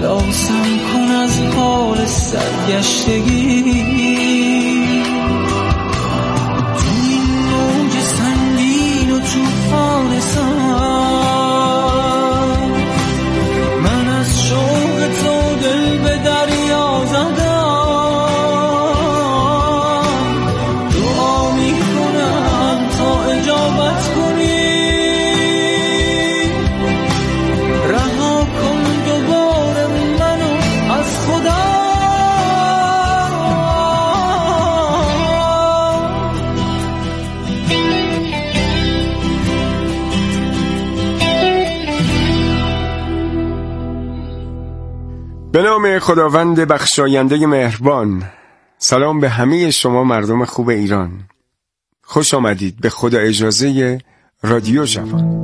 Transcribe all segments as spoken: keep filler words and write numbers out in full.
خلاصم کن از حال سرگشتگی. تو این موج سنگین و طوفان سر، من از شوق تو دل به دریا زدم. دعا میکنم تا اجابت کنی، به نام خداوند بخشاینده مهربان. سلام به همه شما مردم خوب ایران. خوش آمدید به خدا اجازه رادیو جوان.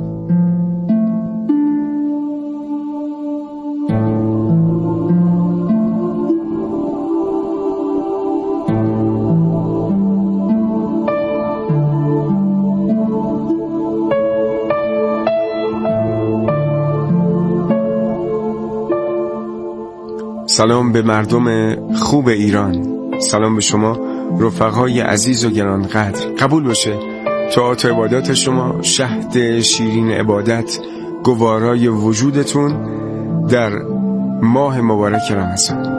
سلام به مردم خوب ایران. سلام به شما رفقای عزیز و گرانقدر. قبول باشه طاعات و عبادات شما، شهد شیرین عبادت، گوارای وجودتون در ماه مبارک رمضان.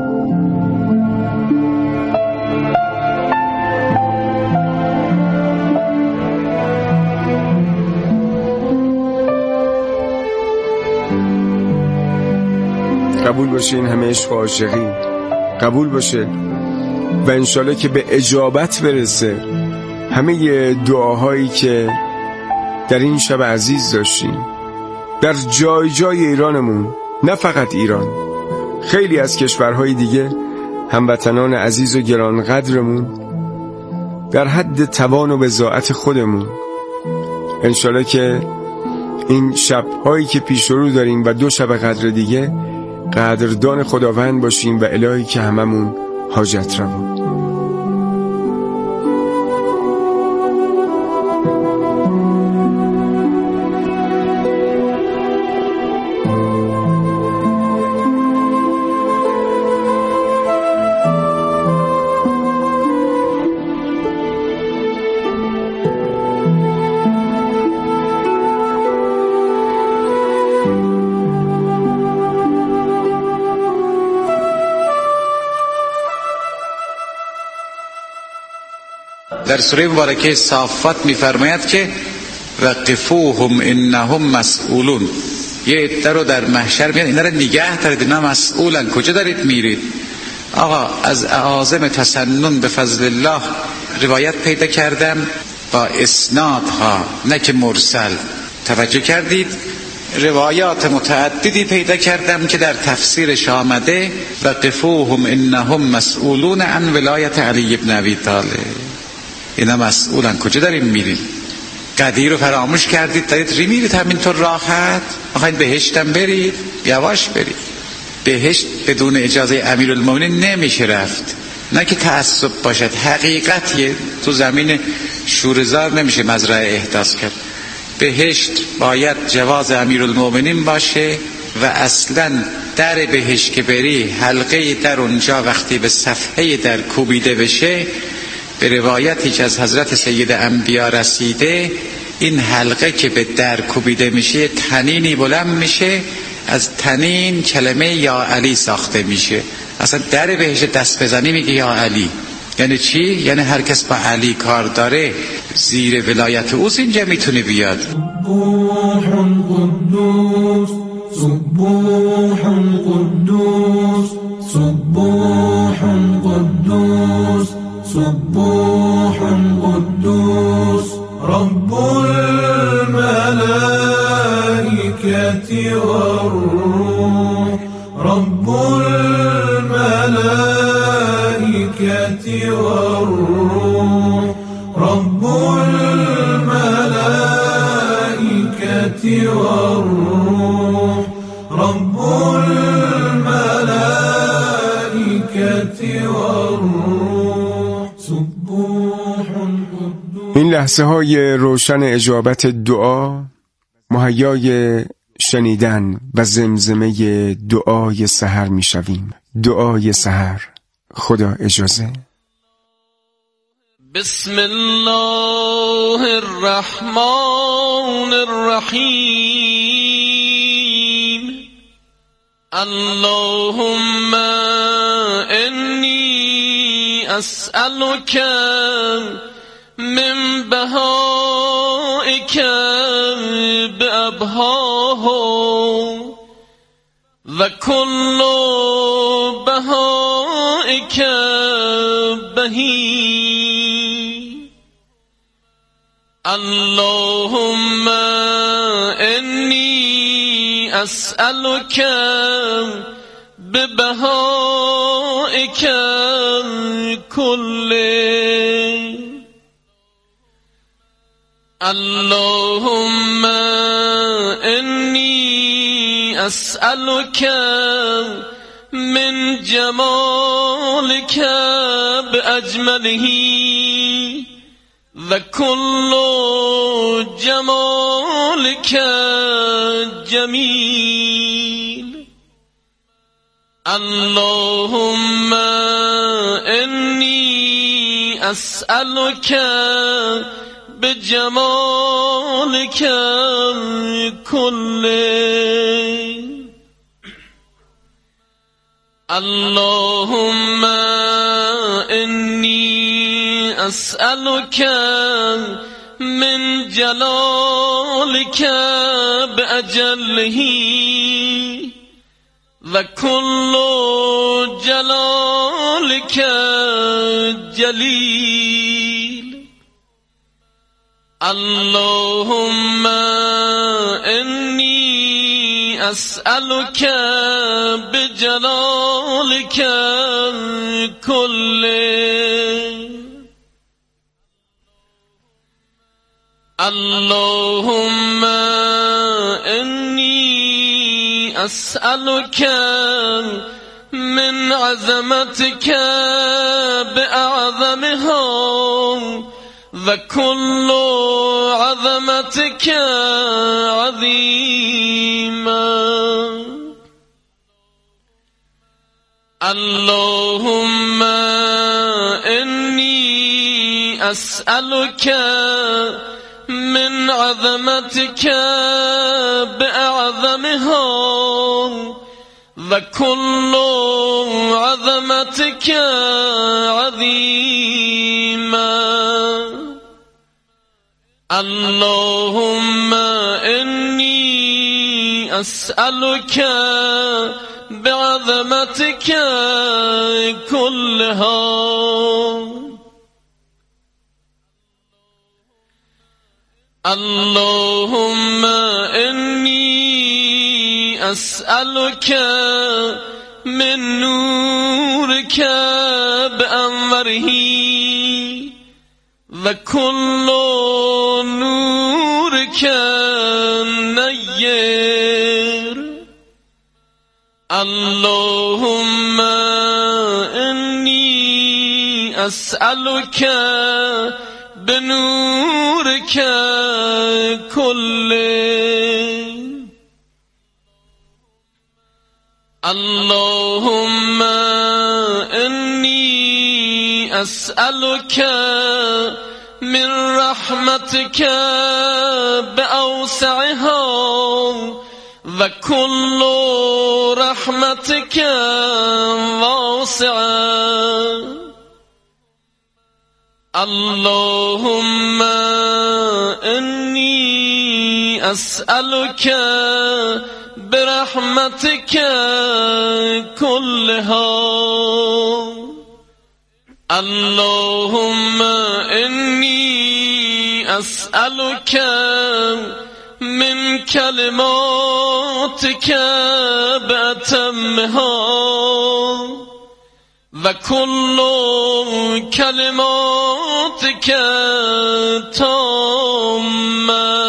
قبول باشه این همه عشق و عاشقی، قبول باشه و انشالله که به اجابت برسه همه دعاهایی که در این شب عزیز داشتیم در جای جای ایرانمون. نه فقط ایران، خیلی از کشورهای دیگه هموطنان عزیز و گرانقدرمون در حد توان و بضاعت خودمون. انشالله که این شبهایی که پیش رو داریم و دو شب قدر دیگه قدردان خداوند باشیم و الهی که هممون حاجت روا. در سوره مبارکه صافات می‌فرماید که وقفوهم انهم مسئولون. یه عده رو در محشر میان اینا رو نگه دارید، اینا مسئولن، کجا دارید میرید؟ آقا از اعاظم تسنن به فضل الله روایت پیدا کردم با اسنادها، نه که مرسل. توجه کردید؟ روایات متعددی پیدا کردم که در تفسیرش آمده وقفوهم انهم مسئولون عن ولایت علی ابن ابی طالب. اینا مسئولن، کجا داریم میریم؟ قدیر رو فراموش کردید دارید ری میرید همینطور راحت؟ میخواید بهشتم برید؟ یواش برید. بهشت بدون اجازه امیرالمومنین نمیشه رفت، نه که تعصب باشد، حقیقتیه. تو زمین شورزار نمیشه مزرعه احداث کرد. بهشت باید جواز امیرالمومنین باشه و اصلا در بهشت که بری حلقه در اونجا وقتی به صفحه در کوبیده بشه، به روایتی که از حضرت سید انبیا رسیده، این حلقه که به در کوبیده میشه تنینی بلند میشه، از تنین کلمه یا علی ساخته میشه. اصلا در بهش دست بزنی میگه یا علی. یعنی چی؟ یعنی هر کس با علی کار داره زیر ولایت اوست اینجا میتونه بیاد. سبوح قدوس سبوح قدوس سبوح قدوس سبوح قدوس رب الملائكة والروح رب الملائكة والروح رب الملائكة والروح رب الملائكة والروح سبوح قدوس. این لحظه های روشن اجابت دعا مهیای شنیدن و زمزمه دعای سحر میشویم. دعای سحر. خدا اجازه. بسم الله الرحمن الرحیم. اللهم انی اسألک من بهائک بأبهاه و کل بهائک بهی. اللهم انی اسألک ببهائک کله. اللهم انی اسألک من جمالک باجمله و کل جمالک جمیل. اللهم انی اسألک بجمالک کله. اللهم انی اسألک من جلالک بأجله و کل جلالک جلیل. اللهم انی اسألک بجلالک کله. اللهم انی اسألک من عظمتک بأعظمها و کل عظمتک عظیما. اللهم انی اسألک من عظمتك بأعظمها و كل عظمتك عظيما. اللهم إني أسألك بعظمتك كلها. اللهم إني أسألك من نورك بأنوره وكل نورك نير. اللهم إني أسألك بنورك كله. اللهم إني أسألك من رحمتك بأوسعها وكل رحمتك واسعة. اللهم إني أسألك برحمتك كلها. اللهم إني أسألك من كلماتك بأتمها وكل كلماتك تامة.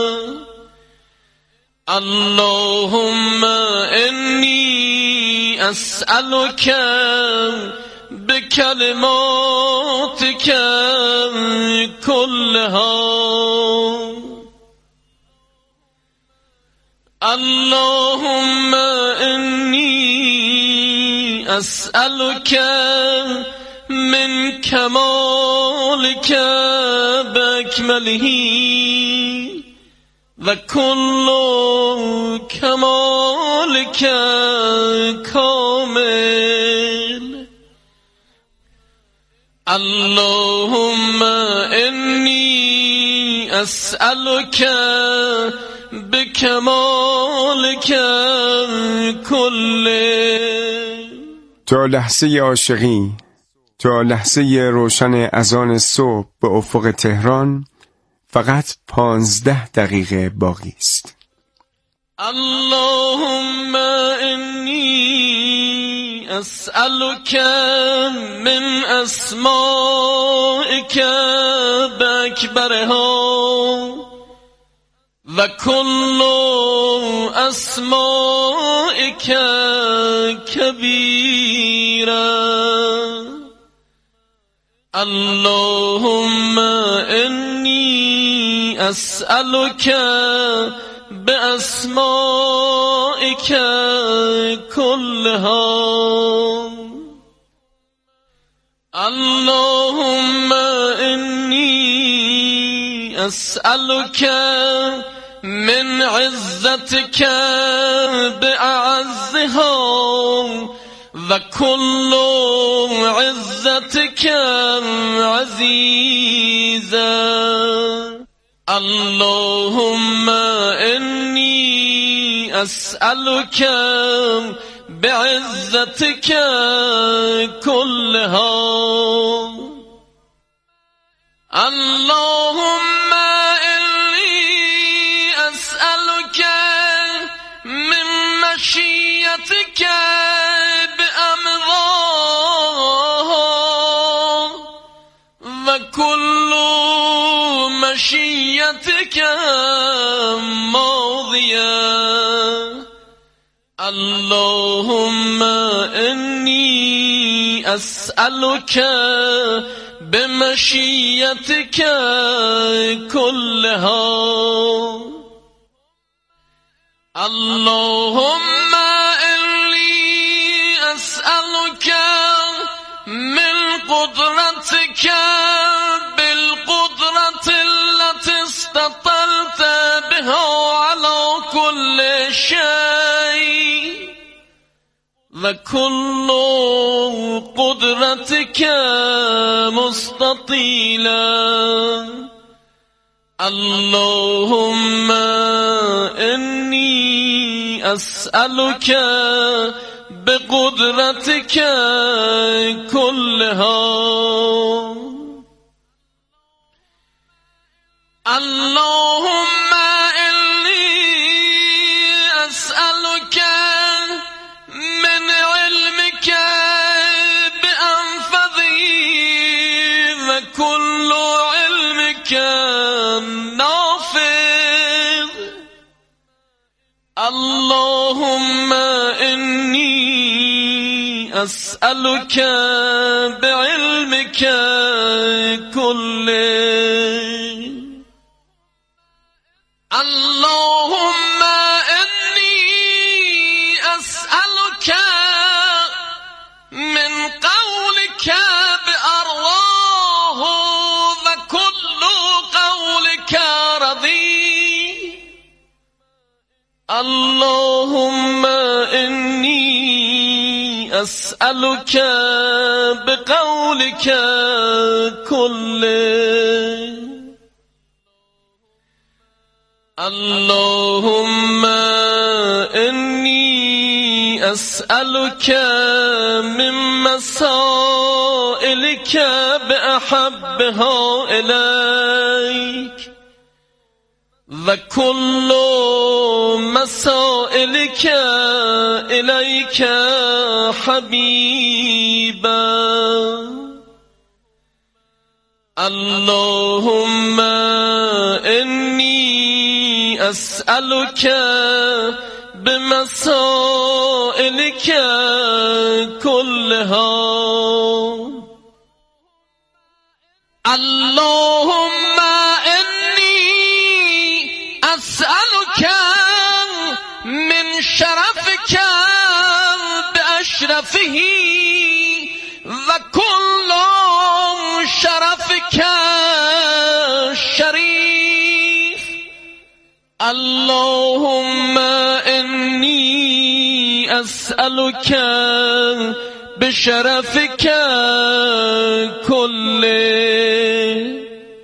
اللهم إني أسألك بكلماتك كلها. اللهم إني أسألك من كمالك بأكمله وكل كمالك كامل. اللهم إني أسألك بکمالک کله. تا لحظه عاشقی، تا لحظه روشن اذان صبح به افق تهران فقط پانزده دقیقه باقی است. اللهم انی اسألک من اسمائک باکبرها و کل اسمائک کبیرا. اللهم انی اسألک باسمائک کلها. اللهم انی اسألک من عزتك بأعزها و كل عزتك عزيزا. اللهم إني أسألك بعزتك كلها. اللهم من مشيتك بأمضاها وكل مشيتك ماضية. اللهم إني أسألك بمشيتك كلها. اللهم إني أسألك من قدرتك بالقدرة التي استطلت بها على كل شيء وكل قدرتك مستطيلا. اللهم إني أسألك بقدرتك كلها. اللهم إني أسألك من علمك بأنفذه وكل علمك نافذ. اللهم إني أسألك بعلمك كله. اللهم إني أسألك من قولك بأرواه وكل قولك رضي. اللهم إني أسألك بقولك كله. اللهم إني أسألك من مسائلك بأحبها إليك وكل مسائلك إليك حبيبا. اللهم إني أسألك بمسائلك كلها. اللهم إني أسألك بشرفه وكل شرفك شريف اللهم إني أسألك بشرفك كله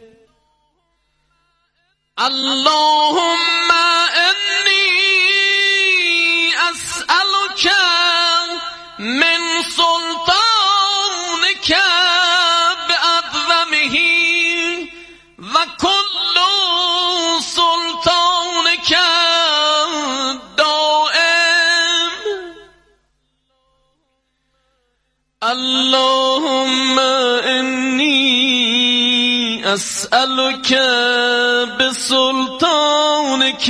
اللهم إني أسألك من سلطانك بأعظمه وكل سلطانك دائم اللهم إني أسألك بسلطانك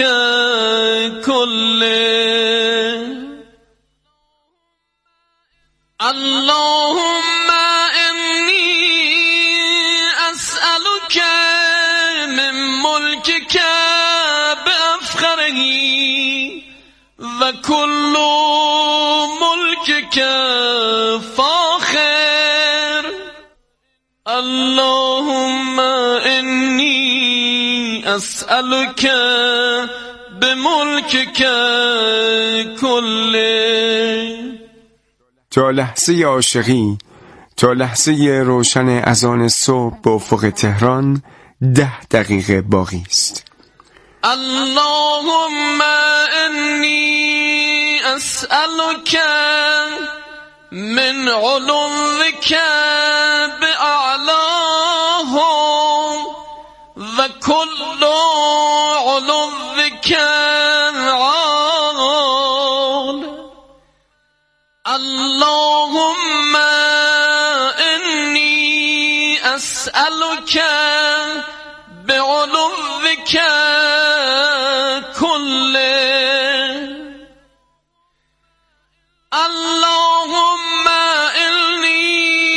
كله اللهم إني أسألك من ملكك بأفخره وكل ملكك فاخر اللهم إني أسألك بملكك كله. تا لحظه عاشقی، تا لحظه روشن اذان صبح به افق تهران ده دقیقه باقی است. اللهم إني أسألك من علوك بأعلاهم وكل علوك عال اللهم إني أسألك بعلوك كله اللهم إني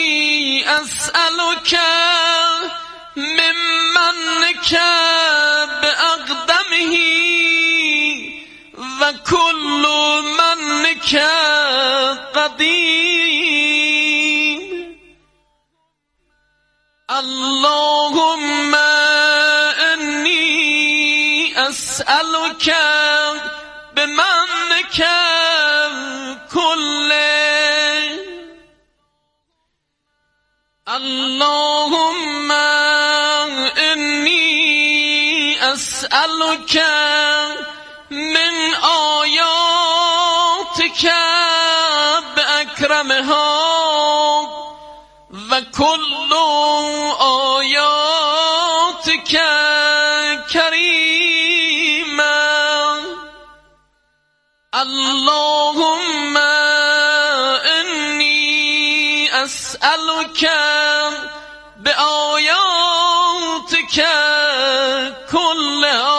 أسألك من منك بأقدمه وكل منك قديم اللهم إني أسألك بمنك كله اللهم إني أسألك من آياتك بأكرمها وكل آياتك كريما اللهم إني أسألك بآياتك كلها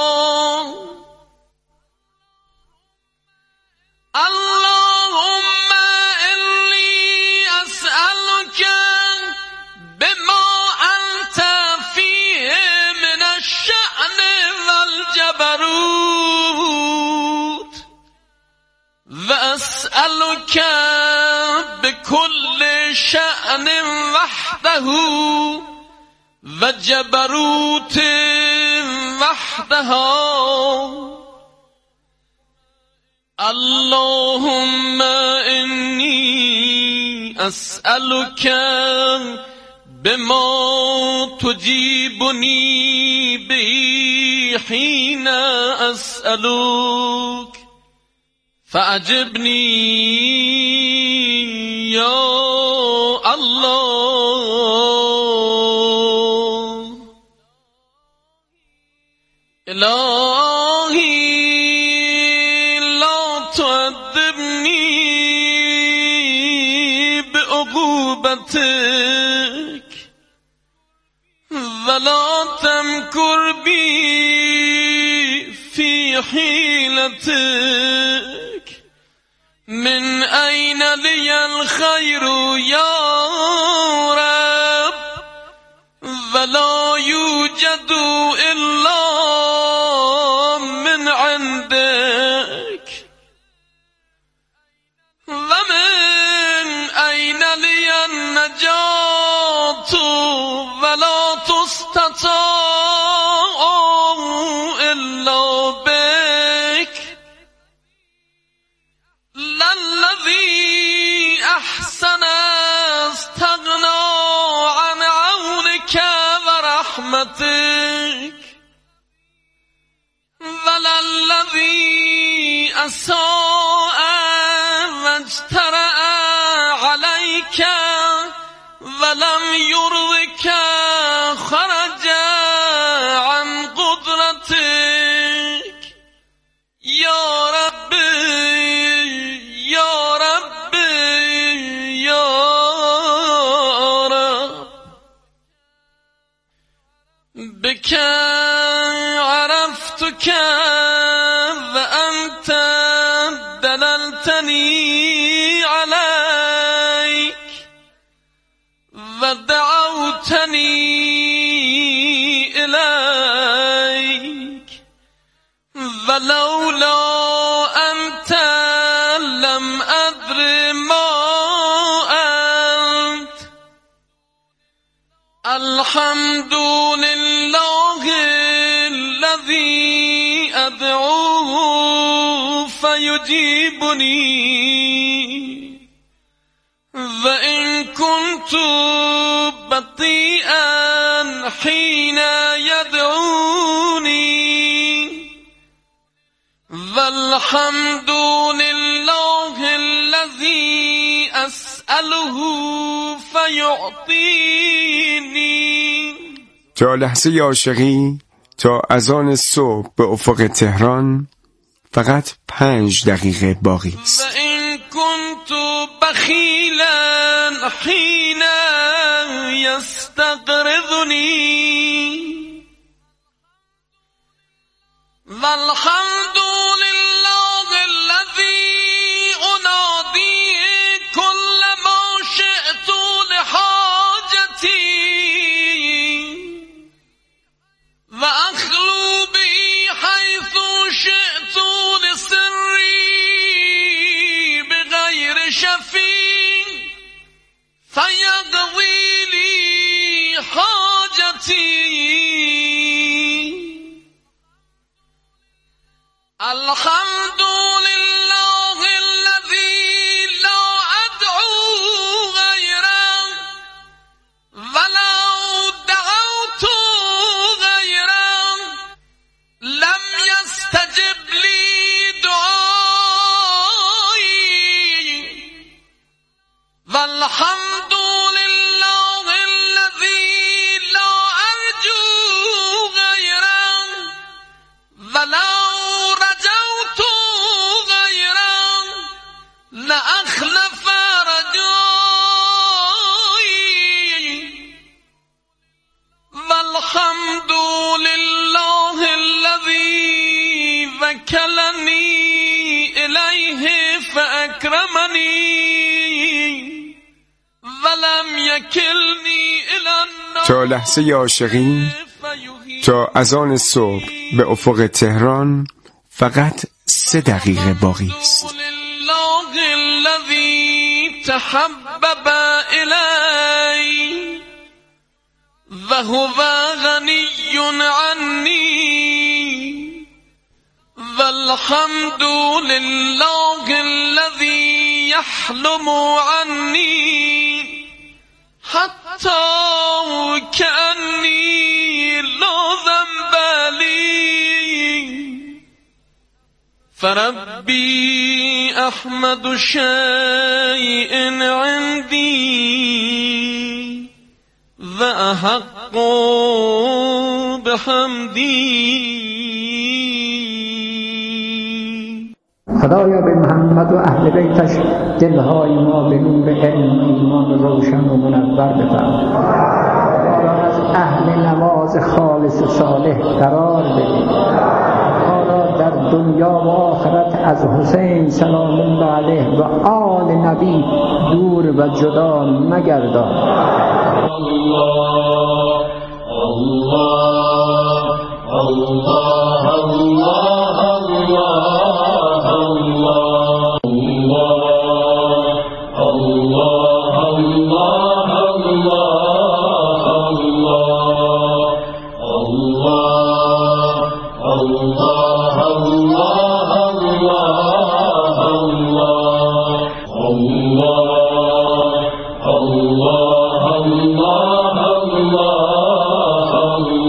اللهم إني أسألك بما أنت فيه من الشأن والجبروت وأسألك بكل شأن وحده وجبروت وحدها اللهم إني أسألك بما تجيبني به حين أسألك فأجبني يا الله إلهي لا تعذبني بعقوبتك ولا تمكر بي في حيلتك من أين لي الخير يا رب ولا يوجد إلا من عندك ومن أساء واجترأ عليك ولم يرضك خرج عن قدرتك يا ربي يا ربي يا رب بك عرفتك وأنت دللتني عليك ودعوتني إليك ولولا أنت لم أدر ما أنت الحمد لله الذي أدعوه فيجيبني وإن كنت بطيئا حين يدعوني والحمد لله الذي أسأله فيعطيني. تا لحظه عاشقی تا اذان صبح به افق تهران فقط پنج دقیقه باقی است. و این كنت بخیلا حین یستقرضنی والحمد لله الذي انادی كل ما شئت لحاجتی و اخلو بی حیث شئت لسری بغیر شفیع فیقضی لی حاجتی. الحمد لله الذي لا أدعو غيره ولو دعوت غيره لم يستجب لي دعائي والحمد لله الذي لا أرجو غيره ولو رجوت غيره لأخلف رجائي والحمد لله الذي وكلني إليه فأكرمني ولم يكلني إلى النار. تا لحظه عاشقی تا اذان صبح به افق تهران فقط سه دقیقه باقی است. لله الذي تحبب إلي وهو غني عني والحمد لله الذي يحلم عني حتى كأني لا ذنب لي فربي أحمد شيء عندي وأحق بحمدي. خدایا به محمد و اهل بیتش دلهای ما به نور علم و ایمان روشن و منور بفرما. ما را از اهل نماز خالص و صالح قرار بده. ما را در دنیا و آخرت از حسین سلام الله علیه و آل نبی دور و جدا مگردان. الله الله الله الله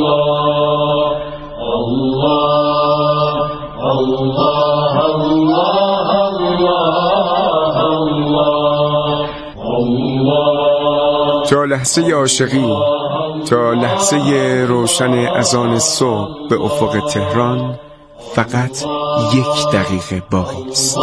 Allah تا لحظه عاشقی، تا لحظه روشن اذان صبح به افق تهران فقط یک دقیقه باقی است.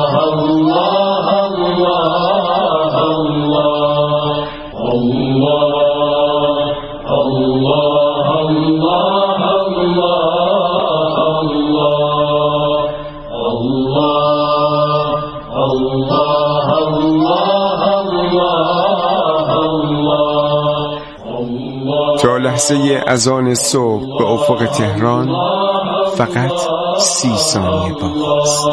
تا لحظه اذان صبح به افق تهران فقط سی ثانیه باقی است.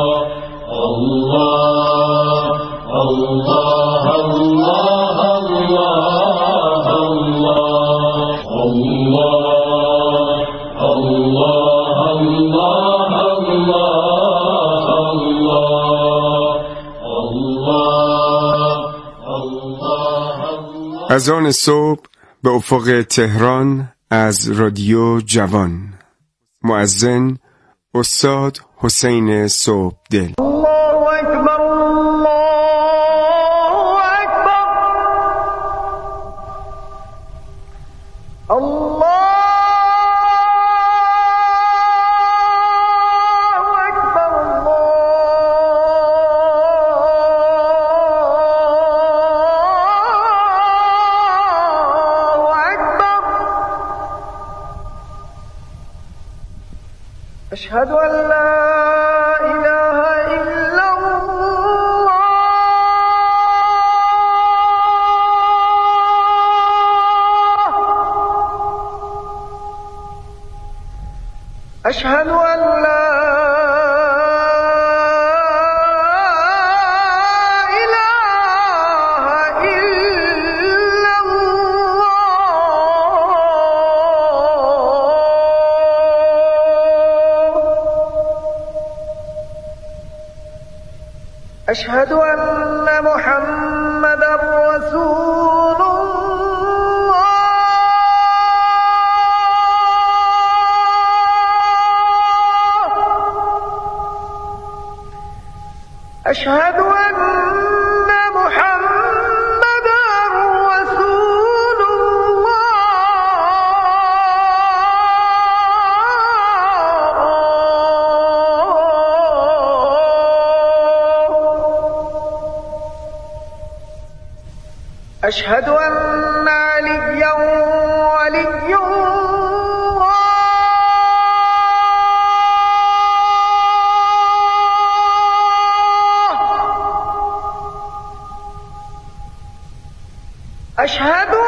اذان صبح به افق تهران از رادیو جوان. مؤذن استاد حسین صبحدل. الله اکبر، الله اکبر، الله أشهد أن لا إله إلا الله أشهد أن لا أشهد أن محمدًا رسول الله أشهد أن محمدًا رسول أشهد أن عليا ولي الله أشهد